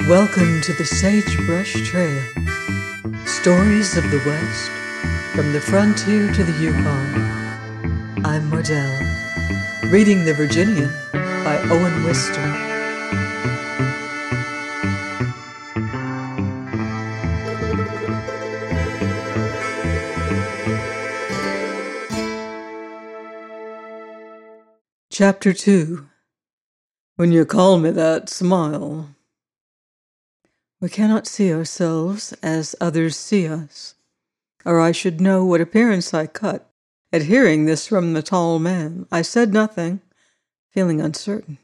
Welcome to the Sagebrush Trail. Stories of the West, from the frontier to the Yukon. I'm Mardell, reading The Virginian by Owen Wister. Chapter 2. When you call me that, smile. We cannot see ourselves as others see us, or I should know what appearance I cut at hearing this from the tall man. I said nothing, feeling uncertain.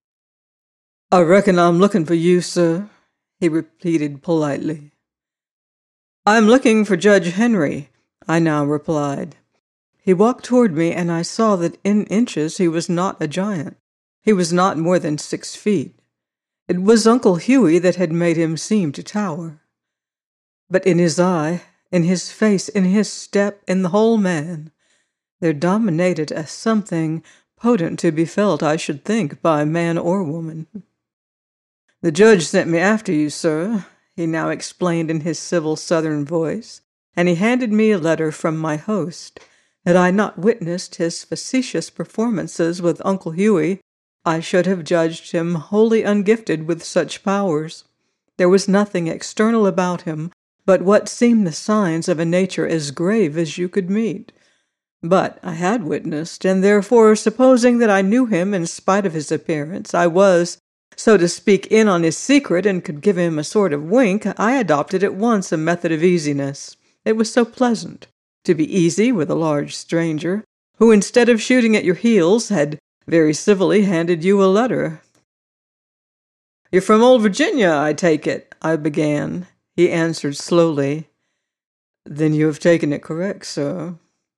"I reckon I'm looking for you, sir," he repeated politely. "I'm looking for Judge Henry," I now replied. He walked toward me, and I saw that in inches he was not a giant. He was not more than 6 feet. It was Uncle Hughie that had made him seem to tower. But in his eye, in his face, in his step, in the whole man, there dominated a something potent to be felt, I should think, by man or woman. "The judge sent me after you, sir," he now explained in his civil southern voice, and he handed me a letter from my host. Had I not witnessed his facetious performances with Uncle Hughie, I should have judged him wholly ungifted with such powers. There was nothing external about him but what seemed the signs of a nature as grave as you could meet. But I had witnessed, and therefore, supposing that I knew him in spite of his appearance, I was, so to speak, in on his secret and could give him a sort of wink. I adopted at once a method of easiness. It was so pleasant to be easy with a large stranger, who, instead of shooting at your heels, had very civilly handed you a letter. "You're from old Virginia, I take it," I began. He answered slowly, "Then you have taken it correct, sir."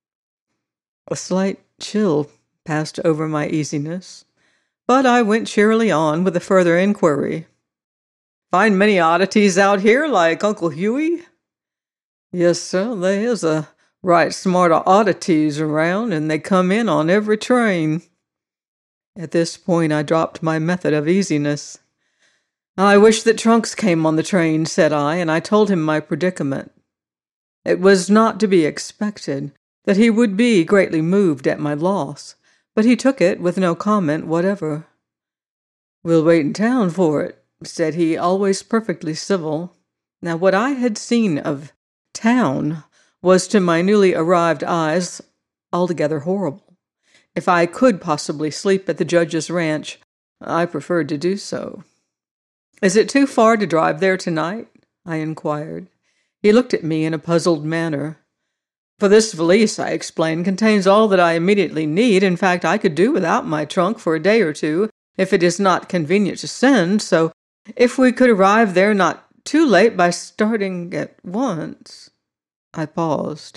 A slight chill passed over my easiness, but I went cheerily on with a further inquiry. "Find many oddities out here, like Uncle Hughie?" "Yes, sir, there is a right smart of oddities around, and they come in on every train." At this point I dropped my method of easiness. "I wish that Trunks came on the train," said I, and I told him my predicament. It was not to be expected that he would be greatly moved at my loss, but he took it with no comment whatever. "We'll wait in town for it," said he, always perfectly civil. Now what I had seen of town was to my newly arrived eyes altogether horrible. If I could possibly sleep at the judge's ranch, I preferred to do so. "Is it too far to drive there tonight?" I inquired. He looked at me in a puzzled manner. "For this valise," I explained, "contains all that I immediately need. In fact, I could do without my trunk for a day or two, if it is not convenient to send, so if we could arrive there not too late by starting at once—" I paused.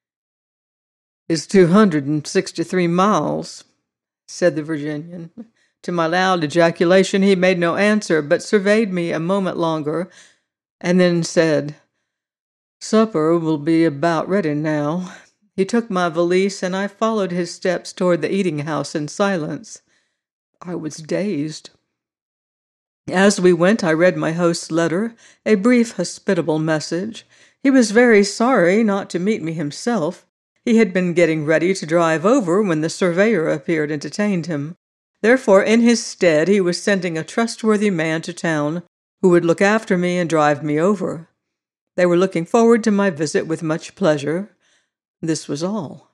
"It's 263 miles, said the Virginian. To my loud ejaculation he made no answer, but surveyed me a moment longer, and then said, "Supper will be about ready now." He took my valise, and I followed his steps toward the eating-house in silence. I was dazed. As we went, I read my host's letter, a brief, hospitable message. He was very sorry not to meet me himself. He had been getting ready to drive over when the surveyor appeared and detained him. Therefore, in his stead, he was sending a trustworthy man to town who would look after me and drive me over. They were looking forward to my visit with much pleasure. This was all.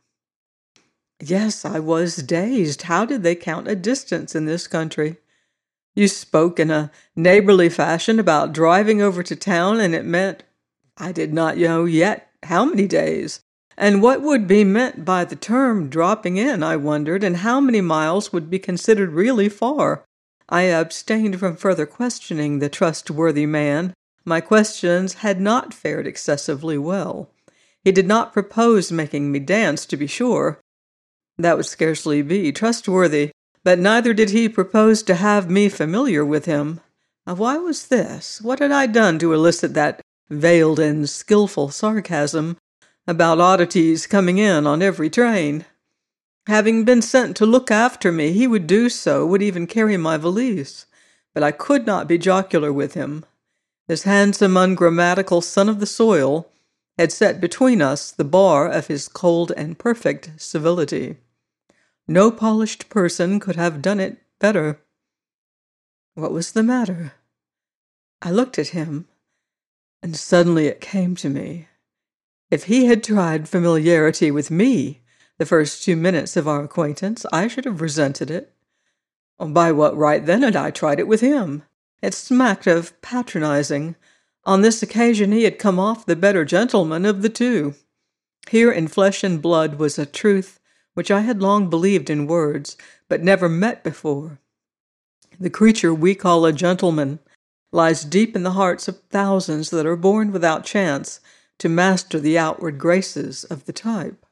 Yes, I was dazed. How did they count a distance in this country? You spoke in a neighborly fashion about driving over to town, and it meant I did not know yet how many days. And what would be meant by the term dropping in, I wondered, and how many miles would be considered really far? I abstained from further questioning the trustworthy man. My questions had not fared excessively well. He did not propose making me dance, to be sure. That would scarcely be trustworthy, but neither did he propose to have me familiar with him. Now, why was this? What had I done to elicit that veiled and skillful sarcasm about oddities coming in on every train? Having been sent to look after me, he would do so, would even carry my valise. But I could not be jocular with him. This handsome, ungrammatical son of the soil had set between us the bar of his cold and perfect civility. No polished person could have done it better. What was the matter? I looked at him, and suddenly it came to me. If he had tried familiarity with me the first 2 minutes of our acquaintance, I should have resented it. By what right, then, had I tried it with him? It smacked of patronizing. On this occasion he had come off the better gentleman of the two. Here in flesh and blood was a truth which I had long believed in words, but never met before. The creature we call a gentleman lies deep in the hearts of thousands that are born without chance to master the outward graces of the type.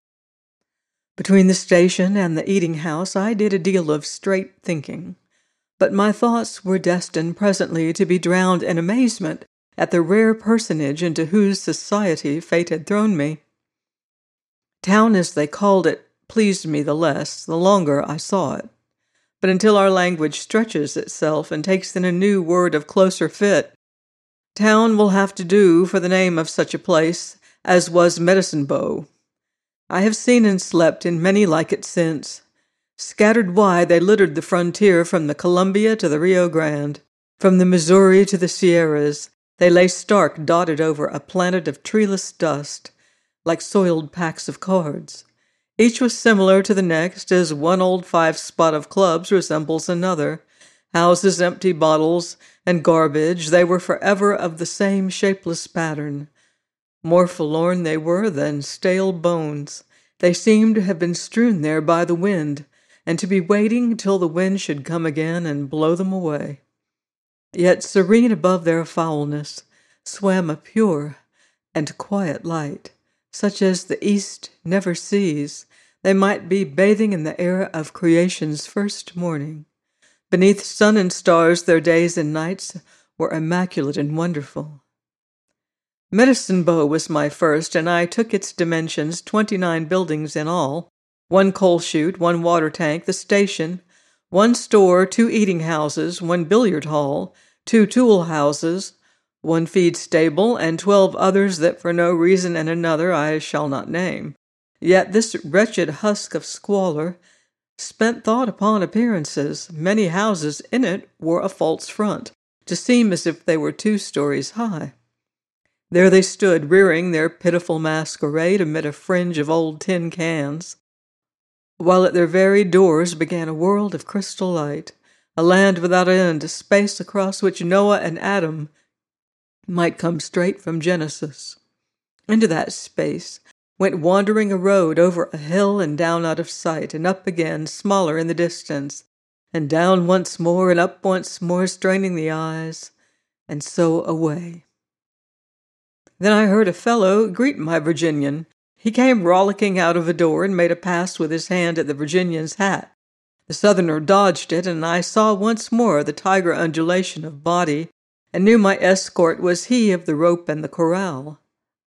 Between the station and the eating-house I did a deal of straight thinking, but my thoughts were destined presently to be drowned in amazement at the rare personage into whose society fate had thrown me. Town, as they called it, pleased me the less, the longer I saw it. But until our language stretches itself and takes in a new word of closer fit, town will have to do for the name of such a place as was Medicine Bow. I have seen and slept in many like it since. Scattered wide, they littered the frontier from the Columbia to the Rio Grande, from the Missouri to the Sierras. They lay stark dotted over a planet of treeless dust, like soiled packs of cards. Each was similar to the next, as one old 5-spot of clubs resembles another. Houses, empty bottles, and garbage, they were forever of the same shapeless pattern. More forlorn they were than stale bones. They seemed to have been strewn there by the wind, and to be waiting till the wind should come again and blow them away. Yet serene above their foulness swam a pure and quiet light, such as the east never sees. They might be bathing in the air of creation's first morning. Beneath sun and stars their days and nights were immaculate and wonderful. Medicine Bow was my first, and I took its dimensions, 29 buildings in all, 1 coal chute, 1 water tank, the station, 1 store, 2 eating houses, 1 billiard hall, 2 tool houses, 1 feed stable, and 12 others that for no reason and another I shall not name. Yet this wretched husk of squalor spent thought upon appearances. Many houses in it wore a false front, to seem as if they were 2 stories high. There they stood, rearing their pitiful masquerade amid a fringe of old tin cans, while at their very doors began a world of crystal light, a land without end, a space across which Noah and Adam might come straight from Genesis. Into that space went wandering a road over a hill and down out of sight, and up again, smaller in the distance, and down once more and up once more, straining the eyes, and so away. Then I heard a fellow greet my Virginian. He came rollicking out of a door and made a pass with his hand at the Virginian's hat. The Southerner dodged it, and I saw once more the tiger undulation of body, and knew my escort was he of the rope and the corral.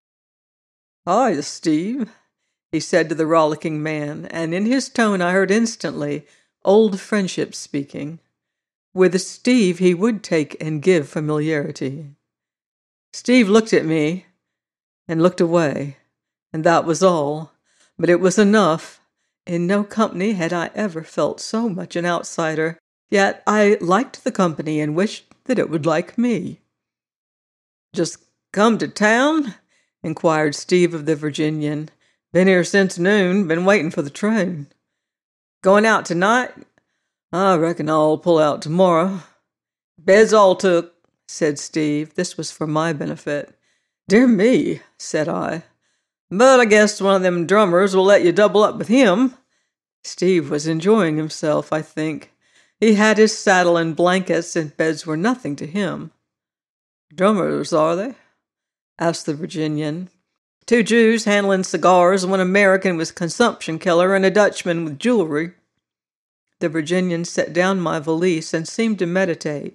"Hi, Steve," he said to the rollicking man, and in his tone I heard instantly old friendship speaking. With Steve he would take and give familiarity. Steve looked at me and looked away, and that was all, but it was enough. In no company had I ever felt so much an outsider, yet I liked the company and wished that it would like me. "Just come to town?" inquired Steve of the Virginian. "Been here since noon, been waiting for the train." "Going out tonight?" "I reckon I'll pull out tomorrow." "Bed's all took," said Steve. This was for my benefit. "Dear me," said I. "But I guess one of them drummers will let you double up with him." Steve was enjoying himself, I think. He had his saddle and blankets, and beds were nothing to him. "Drummers, are they?" asked the Virginian. "2 Jews handling cigars, 1 American with consumption killer, and a Dutchman with jewelry." The Virginian set down my valise and seemed to meditate.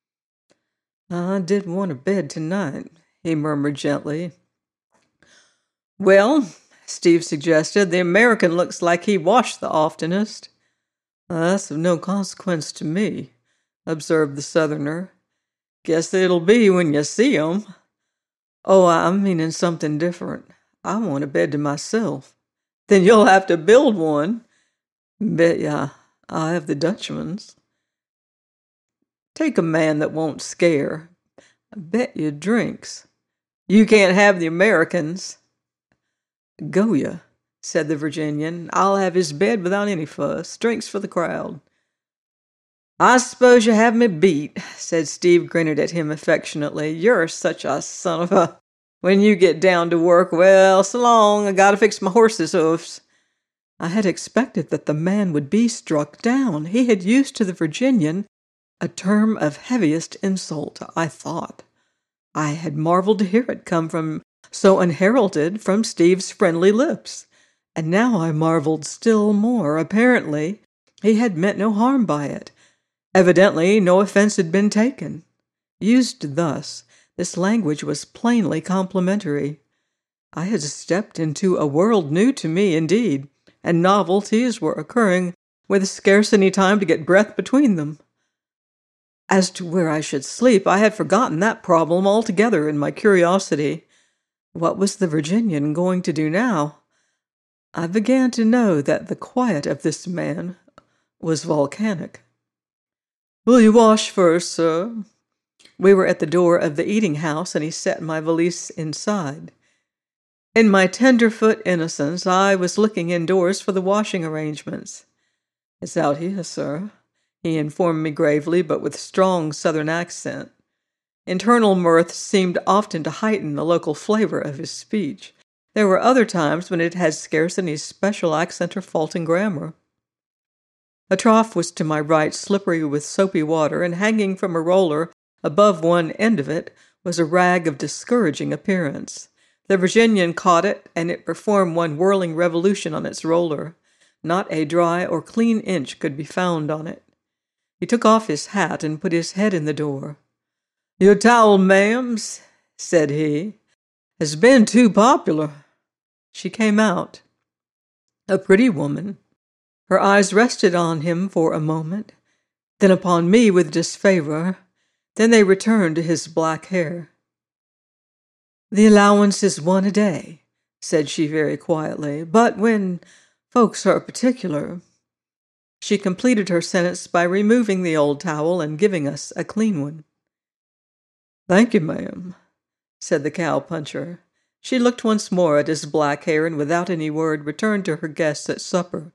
"I did want a bed tonight," he murmured gently. "Well," Steve suggested, "the American looks like he washed the oftenest." "That's of no consequence to me," observed the Southerner. Guess it'll be when you see 'em. Oh, I'm meaning something different. I want a bed to myself. Then you'll have to build one. Bet ya I'll have the Dutchman's. Take a man that won't scare. I bet you drinks. You can't have the Americans. Go ya, said the Virginian. I'll have his bed without any fuss. Drinks for the crowd. I suppose you have me beat, said Steve, grinning at him affectionately. You're such a son of a... When you get down to work, well, so long, I gotta fix my horse's hoofs. I had expected that the man would be struck down. He had used to the Virginian a term of heaviest insult, I thought. I had marveled to hear it come from so unheralded from Steve's friendly lips. And now I marveled still more. Apparently, he had meant no harm by it. Evidently, no offense had been taken. Used thus, this language was plainly complimentary. I had stepped into a world new to me indeed, and novelties were occurring with scarce any time to get breath between them. As to where I should sleep, I had forgotten that problem altogether in my curiosity. What was the Virginian going to do now? I began to know that the quiet of this man was volcanic. Will you wash first, sir? We were at the door of the eating-house, and he set my valise inside. In my tenderfoot innocence, I was looking indoors for the washing arrangements. It's out here, sir, he informed me gravely, but with strong southern accent. Internal mirth seemed often to heighten the local flavor of his speech. There were other times when it had scarce any special accent or fault in grammar. A trough was to my right, slippery with soapy water, and hanging from a roller above one end of it was a rag of discouraging appearance. The Virginian caught it, and it performed one whirling revolution on its roller. Not a dry or clean inch could be found on it. He took off his hat and put his head in the door. Your towel, ma'ams, said he, has been too popular. She came out. A pretty woman. Her eyes rested on him for a moment, then upon me with disfavor. Then they returned to his black hair. The allowance is one a day, said she very quietly, but when folks are particular... She completed her sentence by removing the old towel and giving us a clean one. Thank you, ma'am, said the cowpuncher. She looked once more at his black hair and without any word returned to her guests at supper.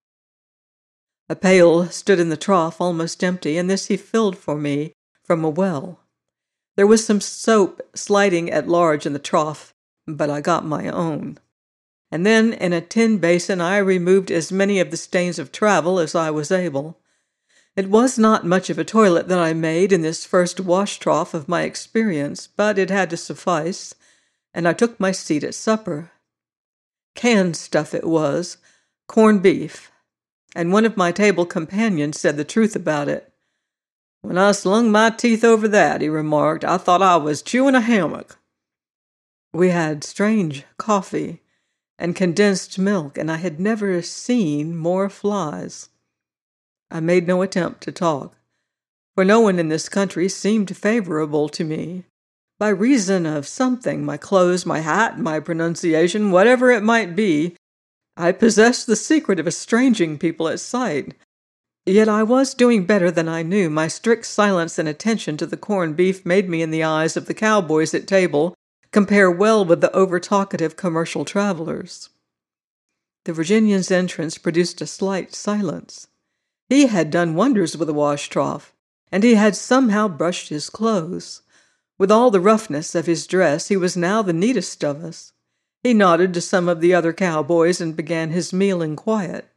A pail stood in the trough almost empty, and this he filled for me from a well. There was some soap sliding at large in the trough, but I got my own. And then in a tin basin I removed as many of the stains of travel as I was able. It was not much of a toilet that I made in this first wash trough of my experience, but it had to suffice, and I took my seat at supper. Canned stuff it was, corned beef, and one of my table companions said the truth about it. When I slung my teeth over that, he remarked, I thought I was chewing a hammock. We had strange coffee and condensed milk, and I had never seen more flies. I made no attempt to talk, for no one in this country seemed favorable to me. By reason of something, my clothes, my hat, my pronunciation, whatever it might be, I possessed the secret of estranging people at sight. Yet I was doing better than I knew. My strict silence and attention to the corned beef made me, in the eyes of the cowboys at table, compare well with the over-talkative commercial travelers. The Virginian's entrance produced a slight silence. He had done wonders with the wash trough, and he had somehow brushed his clothes. With all the roughness of his dress, he was now the neatest of us. He nodded to some of the other cowboys and began his meal in quiet.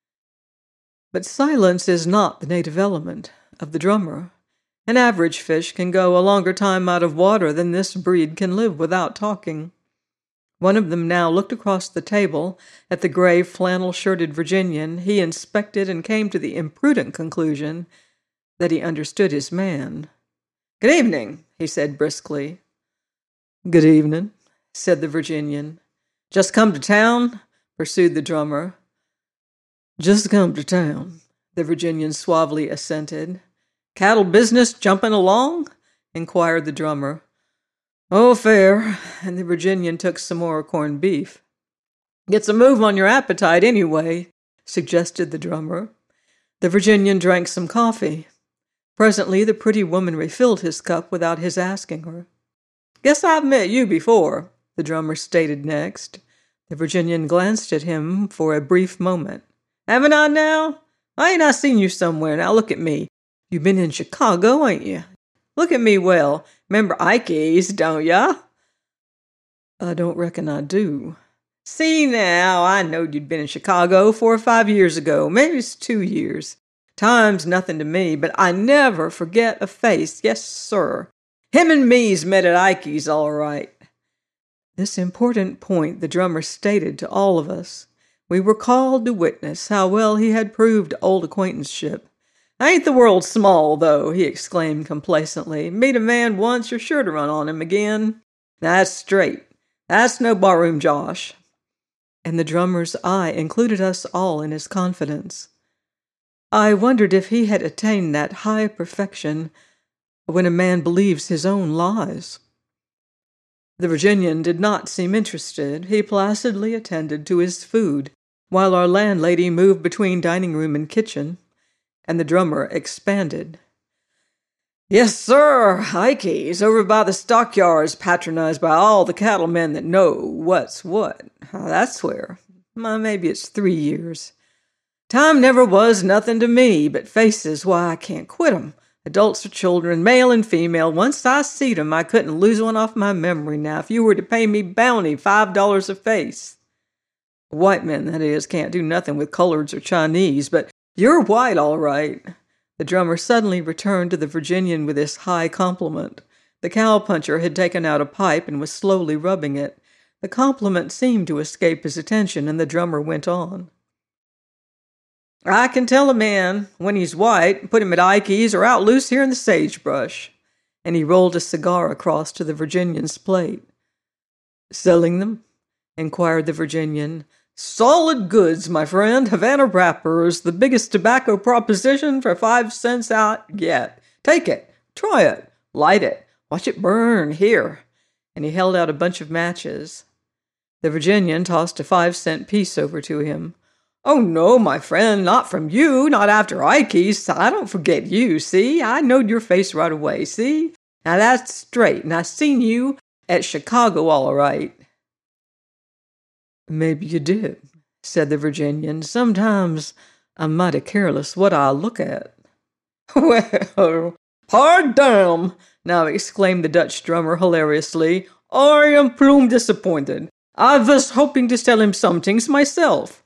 But silence is not the native element of the drummer. An average fish can go a longer time out of water than this breed can live without talking. One of them now looked across the table at the gray flannel-shirted Virginian. He inspected and came to the imprudent conclusion that he understood his man. "Good evening," he said briskly. "Good evening," said the Virginian. "Just come to town?" pursued the drummer. "Just come to town," the Virginian suavely assented. "Cattle business jumping along?" inquired the drummer. Oh, fair, and the Virginian took some more corned beef. Gets a move on your appetite anyway, suggested the drummer. The Virginian drank some coffee. Presently the pretty woman refilled his cup without his asking her. Guess I've met you before, the drummer stated next. The Virginian glanced at him for a brief moment. Haven't I now? Ain't I seen you somewhere? Now look at me. You been in Chicago, ain't you? Look at me well. Remember Ike's, don't ya? I don't reckon I do. See now, I knowed you'd been in Chicago 4 or 5 years ago. Maybe it's 2 years. Time's nothing to me, but I never forget a face. Yes, sir. Him and me's met at Ike's, all right. This important point the drummer stated to all of us. We were called to witness how well he had proved old acquaintanceship. Ain't the world small, though, he exclaimed complacently. Meet a man once, you're sure to run on him again. That's straight. That's no barroom josh. And the drummer's eye included us all in his confidence. I wondered if he had attained that high perfection when a man believes his own lies. The Virginian did not seem interested. He placidly attended to his food, while our landlady moved between dining room and kitchen, and the drummer expanded. Yes, sir, Ike's, over by the stockyards, patronized by all the cattlemen that know what's what. That's where. Maybe it's 3 years. Time never was nothing to me, but faces, why, I can't quit 'em. Adults or children, male and female, once I seed 'em, I couldn't lose one off my memory now if you were to pay me bounty $5 a face. White men, that is, can't do nothing with coloreds or Chinese, but you're white, all right. The drummer suddenly returned to the Virginian with this high compliment. The cowpuncher had taken out a pipe and was slowly rubbing it. The compliment seemed to escape his attention, and the drummer went on. I can tell a man when he's white, put him at Ike's or out loose here in the sagebrush. And he rolled a cigar across to the Virginian's plate. Selling them? Inquired the Virginian. Solid goods, my friend. Havana wrappers, the biggest tobacco proposition for 5 cents out yet. Take it. Try it. Light it. Watch it burn. Here. And he held out a bunch of matches. The Virginian tossed a 5-cent piece over to him. Oh, no, my friend, not from you, not after Ike's. I don't forget you, see? I knowed your face right away, see? Now that's straight, and I seen you at Chicago all right. Maybe you did, said the Virginian. Sometimes I'm mighty careless what I look at. Well, pardam, now exclaimed the Dutch drummer hilariously. I am plumb disappointed. I was hoping to tell him some things myself.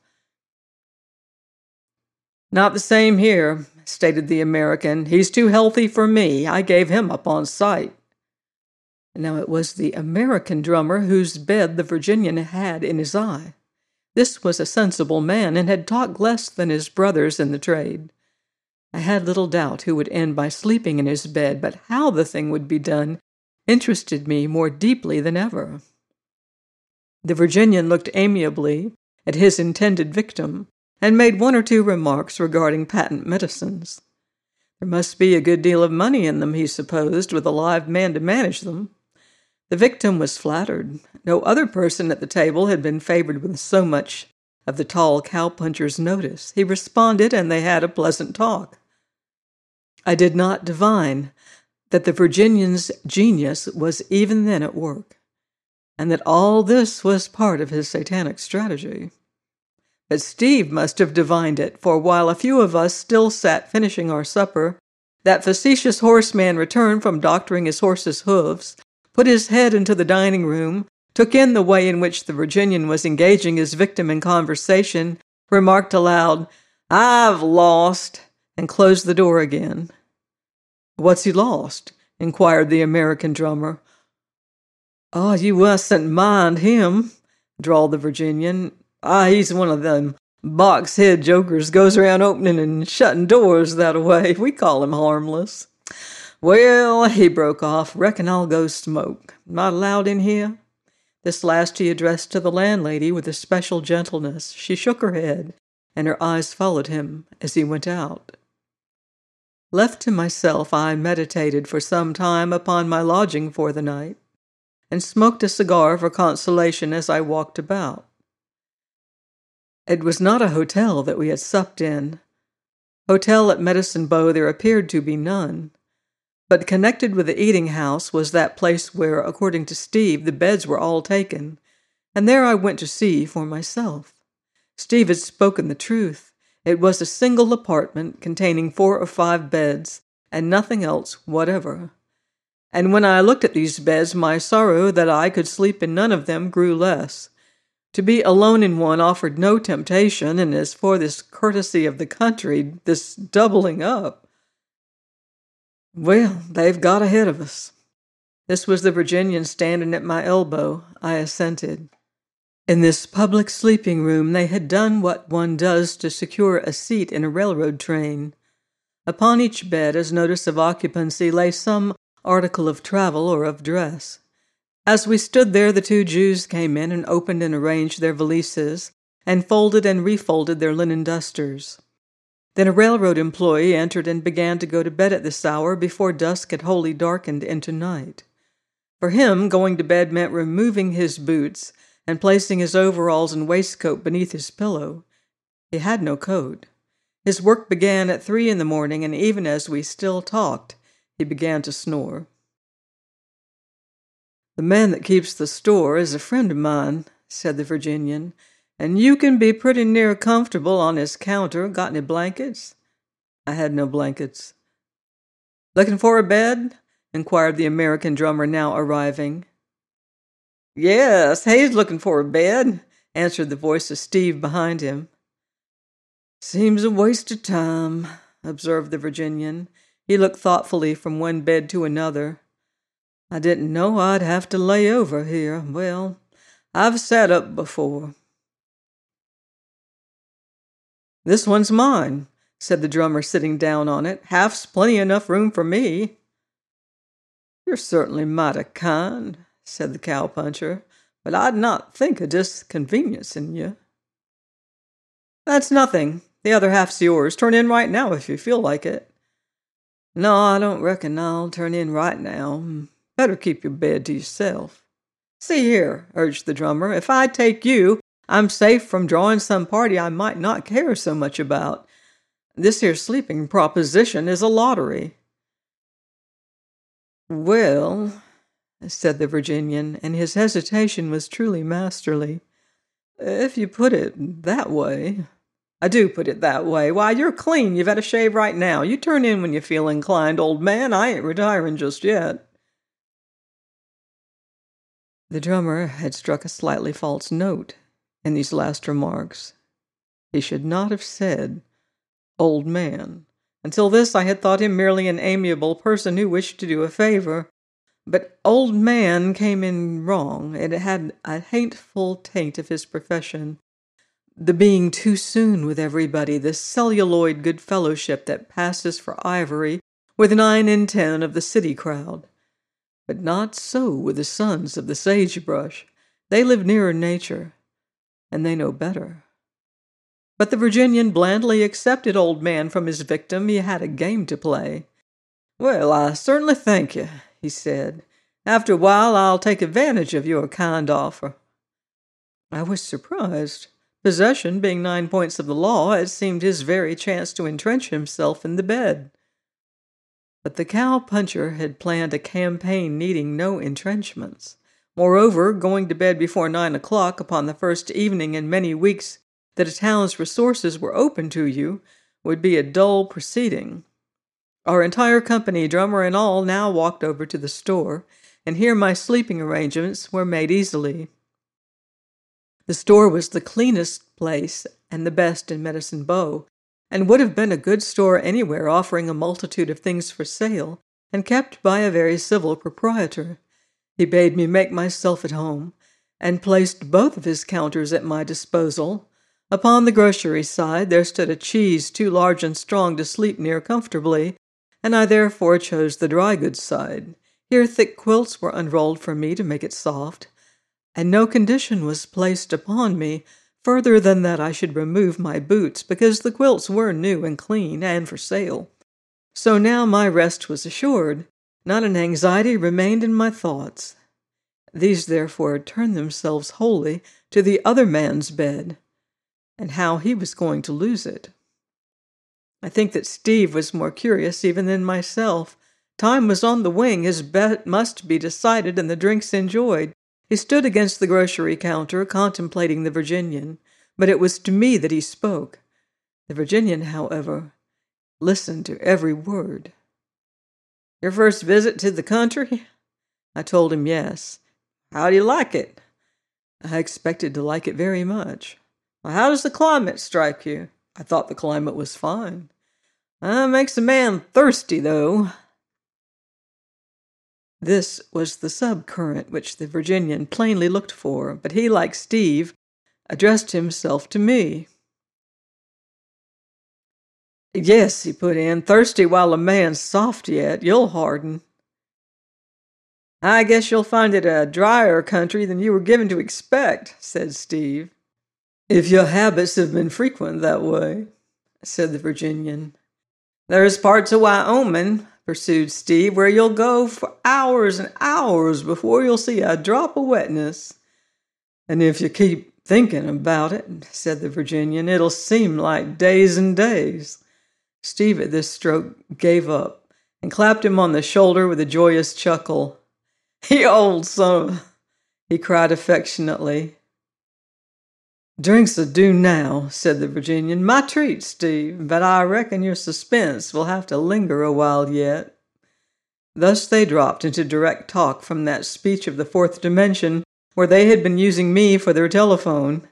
Not the same here, stated the American. He's too healthy for me. I gave him up on sight. Now it was the American drummer whose bed the Virginian had in his eye. This was a sensible man and had talked less than his brothers in the trade. I had little doubt who would end by sleeping in his bed, but how the thing would be done interested me more deeply than ever. The Virginian looked amiably at his intended victim, and made 1 or 2 remarks regarding patent medicines. There must be a good deal of money in them, he supposed, with a live man to manage them. The victim was flattered. No other person at the table had been favored with so much of the tall cowpuncher's notice. He responded, and they had a pleasant talk. I did not divine that the Virginian's genius was even then at work, and that all this was part of his satanic strategy. But Steve must have divined it, for while a few of us still sat finishing our supper, that facetious horseman returned from doctoring his horse's hoofs, put his head into the dining room, took in the way in which the Virginian was engaging his victim in conversation, remarked aloud, I've lost, and closed the door again. What's he lost? Inquired the American drummer. Oh, you mustn't mind him, drawled the Virginian. He's one of them box-head jokers, goes around opening and shutting doors that-a-way. We call him harmless. Well, he broke off, reckon I'll go smoke. Not allowed in here? This last he addressed to the landlady with a special gentleness. She shook her head, and her eyes followed him as he went out. Left to myself, I meditated for some time upon my lodging for the night, and smoked a cigar for consolation as I walked about. It was not a hotel that we had supped in. Hotel at Medicine Bow there appeared to be none, but connected with the eating house was that place where, according to Steve, the beds were all taken, and there I went to see for myself. Steve had spoken the truth. It was a single apartment containing 4 or 5 beds, and nothing else whatever. And when I looked at these beds, my sorrow that I could sleep in none of them grew less. To be alone in one offered no temptation, and as for this courtesy of the country, this doubling up, well, they've got ahead of us. This was the Virginian standing at my elbow. I assented. In this public sleeping room they had done what one does to secure a seat in a railroad train. Upon each bed, as notice of occupancy, lay some article of travel or of dress. As we stood there, the 2 Jews came in and opened and arranged their valises, and folded and refolded their linen dusters. Then a railroad employee entered and began to go to bed at this hour before dusk had wholly darkened into night. For him, going to bed meant removing his boots and placing his overalls and waistcoat beneath his pillow. He had no coat. His work began at 3 in the morning, and even as we still talked, he began to snore. "The man that keeps the store is a friend of mine," said the Virginian, "and you can be pretty near comfortable on his counter. Got any blankets?" I had no blankets. "Looking for a bed?" inquired the American drummer, now arriving. "Yes, he's looking for a bed," answered the voice of Steve behind him. "Seems a waste of time," observed the Virginian. He looked thoughtfully from one bed to another. "I didn't know I'd have to lay over here. Well, I've sat up before." "This one's mine," said the drummer, sitting down on it. "Half's plenty enough room for me." "You're certainly mighty kind," said the cowpuncher, "but I'd not think of disconveniencing you." "That's nothing. The other half's yours. Turn in right now if you feel like it." "No, I don't reckon I'll turn in right now. Better keep your bed to yourself." "See here," urged the drummer, "if I take you, I'm safe from drawing some party I might not care so much about. This here sleeping proposition is a lottery." "Well," said the Virginian, and his hesitation was truly masterly, "if you put it that way." "I do put it that way. Why, you're clean. You've had a shave right now. You turn in when you feel inclined, old man. I ain't retiring just yet." The drummer had struck a slightly false note in these last remarks. He should not have said "old man." Until this I had thought him merely an amiable person who wished to do a favor. But "old man" came in wrong. It had a hateful taint of his profession. The being too soon with everybody, the celluloid good fellowship that passes for ivory with 9 in 10 of the city crowd. But not so with the sons of the sagebrush. They live nearer nature, and they know better. But the Virginian blandly accepted old man from his victim. He had a game to play. "Well, I certainly thank you," he said. "After a while I'll take advantage of your kind offer." I was surprised. Possession being 9 points of the law, it seemed his very chance to entrench himself in the bed. But the cowpuncher had planned a campaign needing no entrenchments. Moreover, going to bed before 9 o'clock upon the first evening in many weeks that a town's resources were open to you would be a dull proceeding. Our entire company, drummer and all, now walked over to the store, and here my sleeping arrangements were made easily. The store was the cleanest place and the best in Medicine Bow, and would have been a good store anywhere, offering a multitude of things for sale, and kept by a very civil proprietor. He bade me make myself at home, and placed both of his counters at my disposal. Upon the grocery side there stood a cheese too large and strong to sleep near comfortably, and I therefore chose the dry goods side. Here thick quilts were unrolled for me to make it soft, and no condition was placed upon me further than that I should remove my boots, because the quilts were new and clean and for sale. So now my rest was assured. Not an anxiety remained in my thoughts. These therefore turned themselves wholly to the other man's bed, and how he was going to lose it. I think that Steve was more curious even than myself. Time was on the wing, his bet must be decided and the drinks enjoyed. He stood against the grocery counter, contemplating the Virginian, but it was to me that he spoke. The Virginian, however, listened to every word. "Your first visit to the country?" I told him yes. "How do you like it?" I expected to like it very much. "Well, how does the climate strike you?" I thought the climate was fine. Makes a man thirsty, though." This was the subcurrent which the Virginian plainly looked for, but he, like Steve, addressed himself to me. "Yes," he put in, "thirsty while a man's soft yet. You'll harden." "I guess you'll find it a drier country than you were given to expect," said Steve. "If your habits have been frequent that way," said the Virginian. "There's parts of Wyoming," pursued Steve, "where you'll go for hours and hours before you'll see a drop of wetness." "And if you keep thinking about it," said the Virginian, "it'll seem like days and days." Steve at this stroke gave up and clapped him on the shoulder with a joyous chuckle. "You old son of a," he cried affectionately. "Drinks'll do now," said the Virginian. "My treat, Steve, but I reckon your suspense will have to linger a while yet." Thus they dropped into direct talk from that speech of the fourth dimension where they had been using me for their telephone.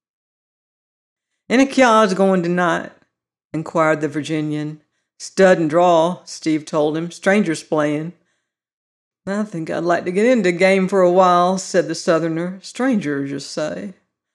"Any kyards going tonight?" inquired the Virginian. "Stud and draw," Steve told him. "Strangers playing." "I think I'd like to get into game for a while," said the Southerner. "Strangers, you say?"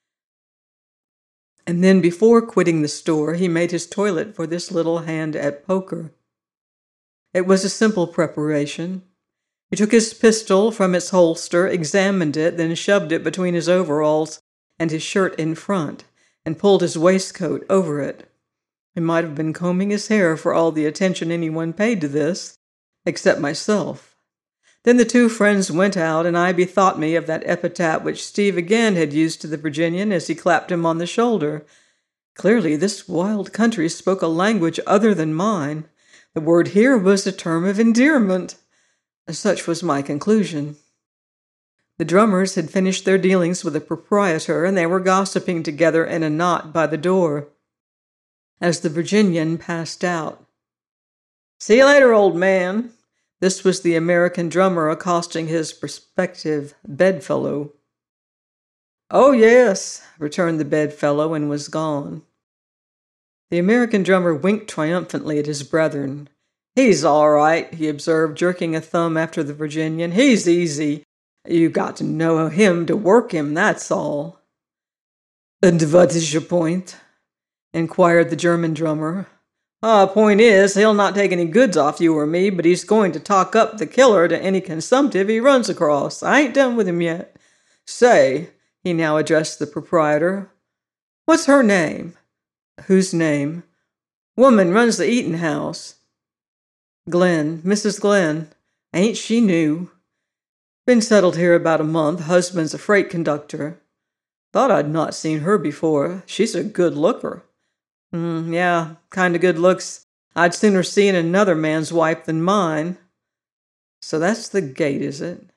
And then before quitting the store, he made his toilet for this little hand at poker. It was a simple preparation. He took his pistol from its holster, examined it, then shoved it between his overalls and his shirt in front, and pulled his waistcoat over it. He might have been combing his hair for all the attention anyone paid to this, except myself. Then the two friends went out, and I bethought me of that epithet which Steve again had used to the Virginian as he clapped him on the shoulder. Clearly, this wild country spoke a language other than mine. The word here was a term of endearment. Such was my conclusion. The drummers had finished their dealings with the proprietor, and they were gossiping together in a knot by the door. As the Virginian passed out, "See you later, old man." This was the American drummer accosting his prospective bedfellow. "Oh, yes," returned the bedfellow, and was gone. The American drummer winked triumphantly at his brethren. "He's all right," he observed, jerking a thumb after the Virginian. "He's easy. You got to know him to work him, that's all." "And what is your point?" inquired the German drummer. Point is, he'll not take any goods off you or me, but he's going to talk up the killer to any consumptive he runs across. I ain't done with him yet. Say," he now addressed the proprietor, "what's her name?" "Whose name?" "Woman runs the eating house." "Glenn, Mrs. Glenn. Ain't she new?" "Been settled here about a month. Husband's a freight conductor." "Thought I'd not seen her before. She's a good looker." Yeah, kind of good looks I'd sooner see in another man's wife than mine." "So that's the gate, is it?"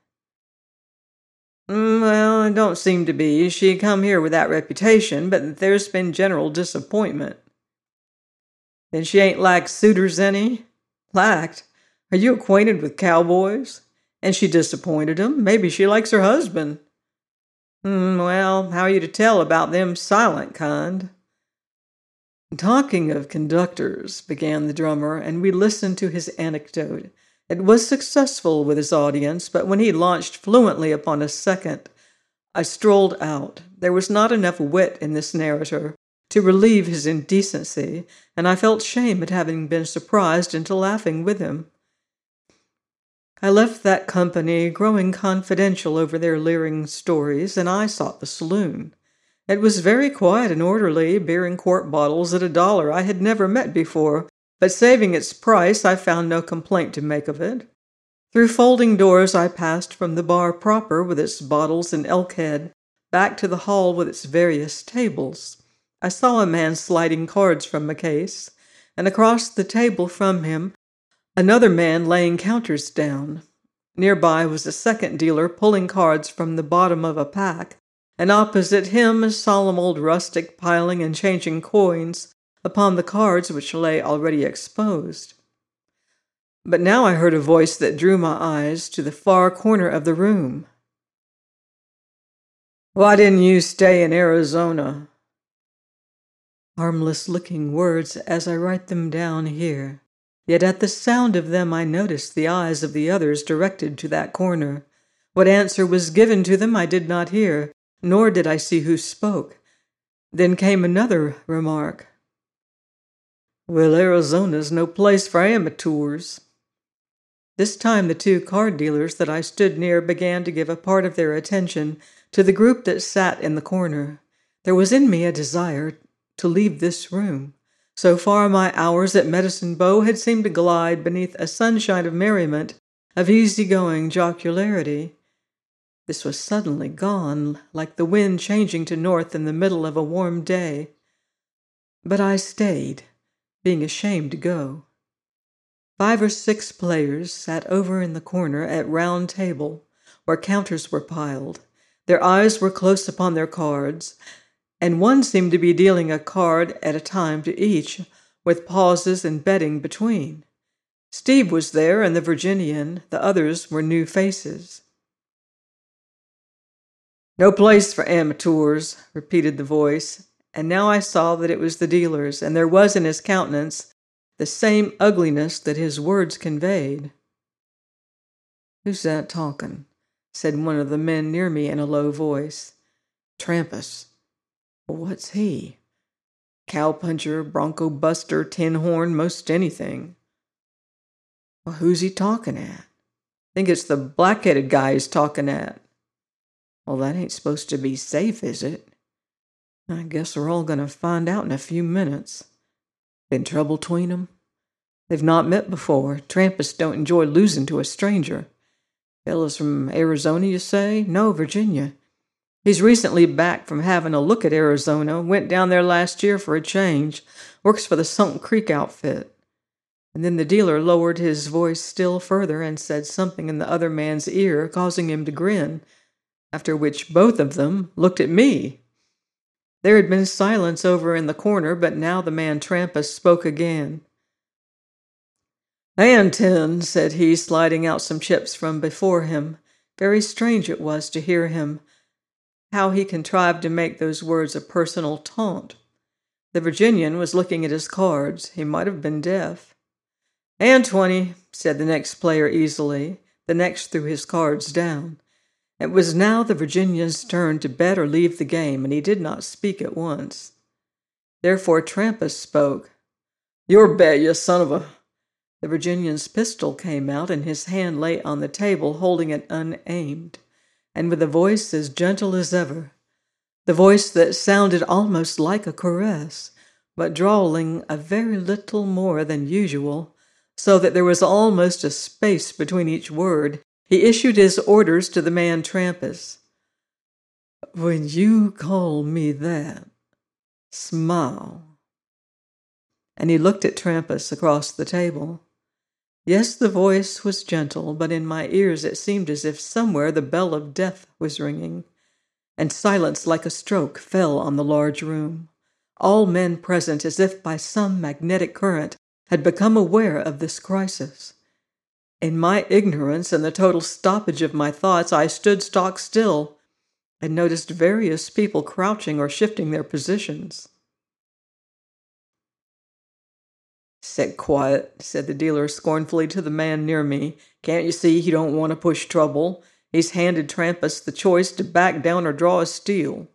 Well, it don't seem to be. She come here with that reputation, but there's been general disappointment." "Then she ain't lacked suitors any?" "Lacked? Are you acquainted with cowboys? And she disappointed 'em. Maybe she likes her husband." Well, how are you to tell about them silent kind?" "Talking of conductors," began the drummer, and we listened to his anecdote. It was successful with his audience, but when he launched fluently upon a second, I strolled out. There was not enough wit in this narrator to relieve his indecency, and I felt shame at having been surprised into laughing with him. I left that company growing confidential over their leering stories, and I sought the saloon. It was very quiet and orderly, beer and quart bottles at $1 I had never met before, but saving its price, I found no complaint to make of it. Through folding doors I passed from the bar proper with its bottles and elk head back to the hall with its various tables. I saw a man sliding cards from a case, and across the table from him, another man laying counters down. Nearby was a second dealer pulling cards from the bottom of a pack, and opposite him a solemn old rustic piling and changing coins upon the cards which lay already exposed. But now I heard a voice that drew my eyes to the far corner of the room. "Why didn't you stay in Arizona?" Harmless-looking words as I write them down here. Yet at the sound of them I noticed the eyes of the others directed to that corner. What answer was given to them I did not hear, nor did I see who spoke. Then came another remark. "Well, Arizona's no place for amateurs." This time the two card dealers that I stood near began to give a part of their attention to the group that sat in the corner. There was in me a desire to leave this room. So far my hours at Medicine Bow had seemed to glide beneath a sunshine of merriment, of easy-going jocularity. This was suddenly gone, like the wind changing to north in the middle of a warm day. But I stayed, being ashamed to go. 5 or 6 players sat over in the corner at round table, where counters were piled. Their eyes were close upon their cards, and one seemed to be dealing a card at a time to each, with pauses and betting between. Steve was there, and the Virginian. The others were new faces. "No place for amateurs," repeated the voice, and now I saw that it was the dealer's, and there was in his countenance the same ugliness that his words conveyed. "Who's that talking?" said one of the men near me in a low voice. "Trampas." "What's he?" "Cowpuncher, bronco buster, tin horn, most anything." "Well, who's he talking at?" "Think it's the black-headed guy he's talking at." "Well, that ain't supposed to be safe, is it?" "I guess we're all going to find out in a few minutes." "Been trouble between 'em?" "They've not met before. Trampas don't enjoy losing to a stranger." "Fellas from Arizona, you say?" "No, Virginia. He's recently back from having a look at Arizona. Went down there last year for a change. Works for the Sunk Creek outfit." And then the dealer lowered his voice still further and said something in the other man's ear, causing him to grin, after which both of them looked at me. There had been silence over in the corner, but now the man Trampas spoke again. "And 10," said he, sliding out some chips from before him. Very strange it was to hear him, how he contrived to make those words a personal taunt. The Virginian was looking at his cards. He might have been deaf. "And 20," said the next player easily. The next threw his cards down. It was now the Virginian's turn to bet or leave the game, and he did not speak at once. Therefore Trampas spoke. "Your bet, you son of a—" The Virginian's pistol came out, and his hand lay on the table, holding it unaimed, and with a voice as gentle as ever, the voice that sounded almost like a caress, but drawling a very little more than usual, so that there was almost a space between each word, he issued his orders to the man Trampas. "When you call me that, smile." And he looked at Trampas across the table. Yes, the voice was gentle, but in my ears it seemed as if somewhere the bell of death was ringing, and silence like a stroke fell on the large room. All men present, as if by some magnetic current, had become aware of this crisis. In my ignorance and the total stoppage of my thoughts, I stood stock still and noticed various people crouching or shifting their positions. "Sit quiet," said the dealer scornfully to the man near me. "Can't you see he don't want to push trouble? He's handed Trampas the choice to back down or draw a steal."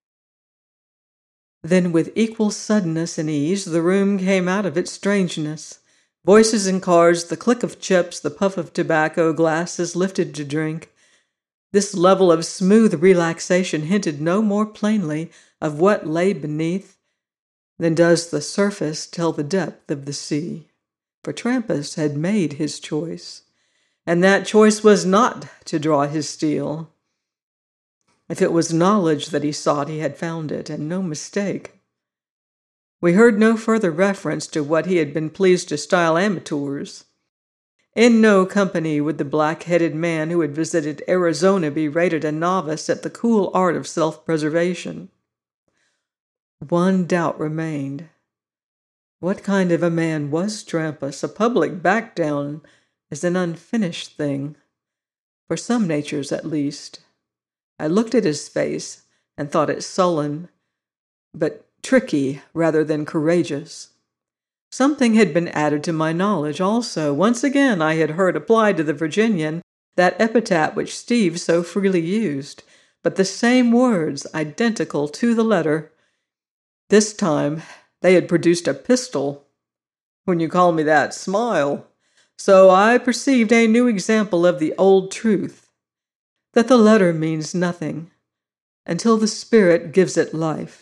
Then with equal suddenness and ease, the room came out of its strangeness. Voices and cards, the click of chips, the puff of tobacco, glasses lifted to drink. This level of smooth relaxation hinted no more plainly of what lay beneath than does the surface tell the depth of the sea. For Trampas had made his choice, and that choice was not to draw his steel. If it was knowledge that he sought, he had found it, and no mistake. We heard no further reference to what he had been pleased to style amateurs. In no company would the black-headed man who had visited Arizona be rated a novice at the cool art of self-preservation. One doubt remained. What kind of a man was Trampas? A public back-down is an unfinished thing, for some natures at least. I looked at his face and thought it sullen, but tricky rather than courageous. Something had been added to my knowledge also. Once again I had heard applied to the Virginian that epithet which Steve so freely used, but the same words, identical to the letter. This time they had produced a pistol. When you call me that, smile. So I perceived a new example of the old truth, that the letter means nothing until the spirit gives it life.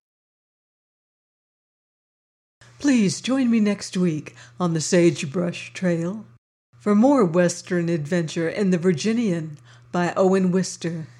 Please join me next week on the Sagebrush Trail for more Western adventure in The Virginian by Owen Wister.